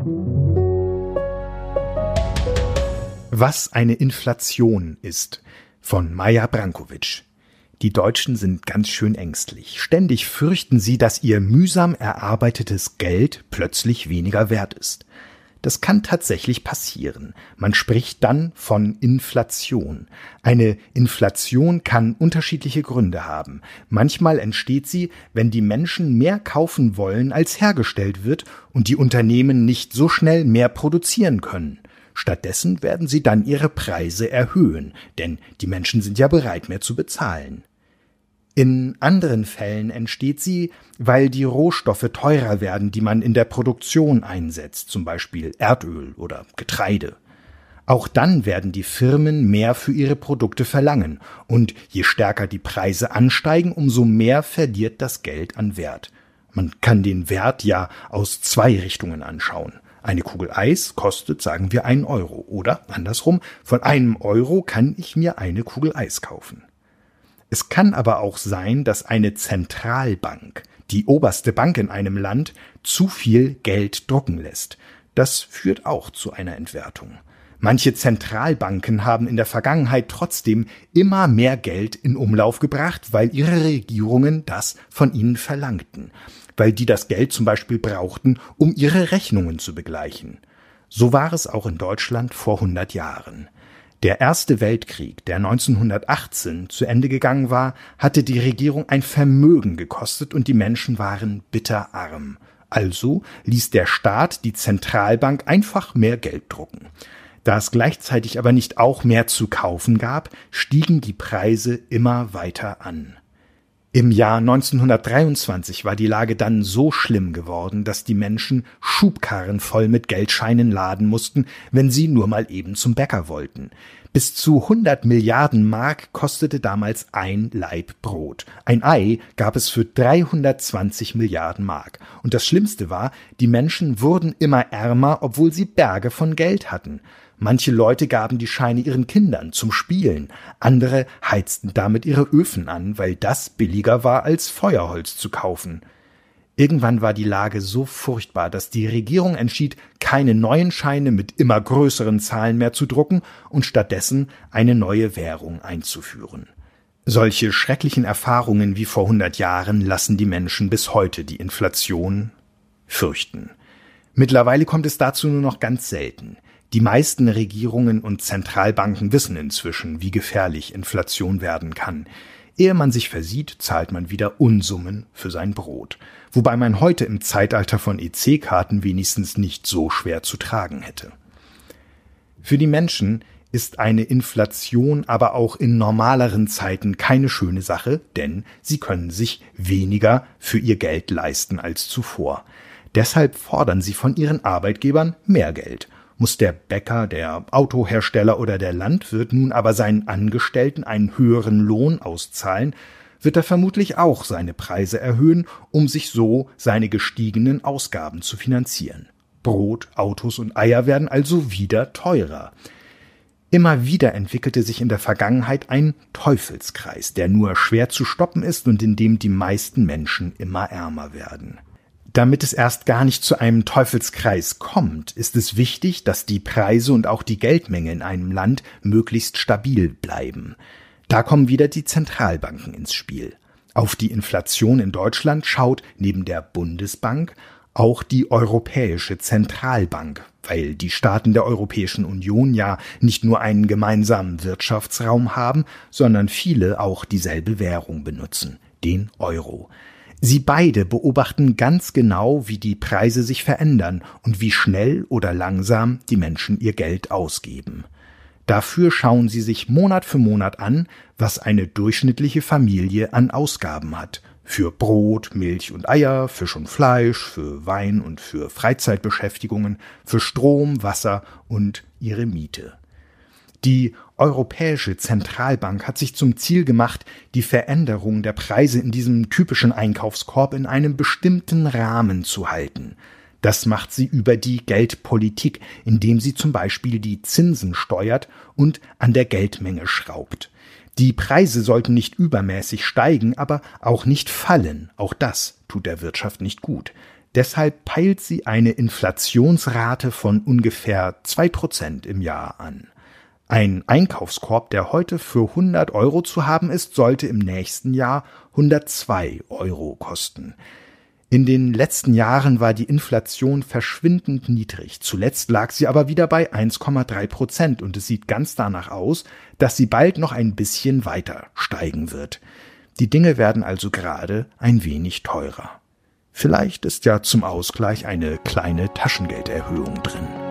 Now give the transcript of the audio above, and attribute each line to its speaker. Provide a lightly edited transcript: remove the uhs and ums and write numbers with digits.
Speaker 1: Was eine Inflation ist, von Maja Brankovic. Die Deutschen sind ganz schön ängstlich. Ständig fürchten sie, dass ihr mühsam erarbeitetes Geld plötzlich weniger wert ist. Das kann tatsächlich passieren. Man spricht dann von Inflation. Eine Inflation kann unterschiedliche Gründe haben. Manchmal entsteht sie, wenn die Menschen mehr kaufen wollen, als hergestellt wird und die Unternehmen nicht so schnell mehr produzieren können. Stattdessen werden sie dann ihre Preise erhöhen, denn die Menschen sind ja bereit, mehr zu bezahlen. In anderen Fällen entsteht sie, weil die Rohstoffe teurer werden, die man in der Produktion einsetzt, zum Beispiel Erdöl oder Getreide. Auch dann werden die Firmen mehr für ihre Produkte verlangen, und je stärker die Preise ansteigen, umso mehr verliert das Geld an Wert. Man kann den Wert ja aus zwei Richtungen anschauen. Eine Kugel Eis kostet, sagen wir, 1 Euro. Oder andersrum, von 1 Euro kann ich mir eine Kugel Eis kaufen. Es kann aber auch sein, dass eine Zentralbank, die oberste Bank in einem Land, zu viel Geld drucken lässt. Das führt auch zu einer Entwertung. Manche Zentralbanken haben in der Vergangenheit trotzdem immer mehr Geld in Umlauf gebracht, weil ihre Regierungen das von ihnen verlangten, weil die das Geld zum Beispiel brauchten, um ihre Rechnungen zu begleichen. So war es auch in Deutschland vor 100 Jahren. Der Erste Weltkrieg, der 1918 zu Ende gegangen war, hatte die Regierung ein Vermögen gekostet und die Menschen waren bitterarm. Also ließ der Staat die Zentralbank einfach mehr Geld drucken. Da es gleichzeitig aber nicht auch mehr zu kaufen gab, stiegen die Preise immer weiter an. Im Jahr 1923 war die Lage dann so schlimm geworden, dass die Menschen Schubkarren voll mit Geldscheinen laden mussten, wenn sie nur mal eben zum Bäcker wollten. Bis zu 100 Milliarden Mark kostete damals ein Laib Brot. Ein Ei gab es für 320 Milliarden Mark. Und das Schlimmste war, die Menschen wurden immer ärmer, obwohl sie Berge von Geld hatten. Manche Leute gaben die Scheine ihren Kindern zum Spielen, andere heizten damit ihre Öfen an, weil das billiger war, als Feuerholz zu kaufen. Irgendwann war die Lage so furchtbar, dass die Regierung entschied, keine neuen Scheine mit immer größeren Zahlen mehr zu drucken und stattdessen eine neue Währung einzuführen. Solche schrecklichen Erfahrungen wie vor 100 Jahren lassen die Menschen bis heute die Inflation fürchten. Mittlerweile kommt es dazu nur noch ganz selten. Die meisten Regierungen und Zentralbanken wissen inzwischen, wie gefährlich Inflation werden kann. Ehe man sich versieht, zahlt man wieder Unsummen für sein Brot. Wobei man heute im Zeitalter von EC-Karten wenigstens nicht so schwer zu tragen hätte. Für die Menschen ist eine Inflation aber auch in normaleren Zeiten keine schöne Sache, denn sie können sich weniger für ihr Geld leisten als zuvor. Deshalb fordern sie von ihren Arbeitgebern mehr Geld. Muss der Bäcker, der Autohersteller oder der Landwirt nun aber seinen Angestellten einen höheren Lohn auszahlen, wird er vermutlich auch seine Preise erhöhen, um sich so seine gestiegenen Ausgaben zu finanzieren. Brot, Autos und Eier werden also wieder teurer. Immer wieder entwickelte sich in der Vergangenheit ein Teufelskreis, der nur schwer zu stoppen ist und in dem die meisten Menschen immer ärmer werden. Damit es erst gar nicht zu einem Teufelskreis kommt, ist es wichtig, dass die Preise und auch die Geldmenge in einem Land möglichst stabil bleiben. Da kommen wieder die Zentralbanken ins Spiel. Auf die Inflation in Deutschland schaut neben der Bundesbank auch die Europäische Zentralbank, weil die Staaten der Europäischen Union ja nicht nur einen gemeinsamen Wirtschaftsraum haben, sondern viele auch dieselbe Währung benutzen, den Euro. Sie beide beobachten ganz genau, wie die Preise sich verändern und wie schnell oder langsam die Menschen ihr Geld ausgeben. Dafür schauen sie sich Monat für Monat an, was eine durchschnittliche Familie an Ausgaben hat. Für Brot, Milch und Eier, Fisch und Fleisch, für Wein und für Freizeitbeschäftigungen, für Strom, Wasser und ihre Miete. Die Europäische Zentralbank hat sich zum Ziel gemacht, die Veränderung der Preise in diesem typischen Einkaufskorb in einem bestimmten Rahmen zu halten. Das macht sie über die Geldpolitik, indem sie zum Beispiel die Zinsen steuert und an der Geldmenge schraubt. Die Preise sollten nicht übermäßig steigen, aber auch nicht fallen. Auch das tut der Wirtschaft nicht gut. Deshalb peilt sie eine Inflationsrate von ungefähr 2% im Jahr an. Ein Einkaufskorb, der heute für 100 € zu haben ist, sollte im nächsten Jahr 102 € kosten. In den letzten Jahren war die Inflation verschwindend niedrig. Zuletzt lag sie aber wieder bei 1,3% und es sieht ganz danach aus, dass sie bald noch ein bisschen weiter steigen wird. Die Dinge werden also gerade ein wenig teurer. Vielleicht ist ja zum Ausgleich eine kleine Taschengelderhöhung drin.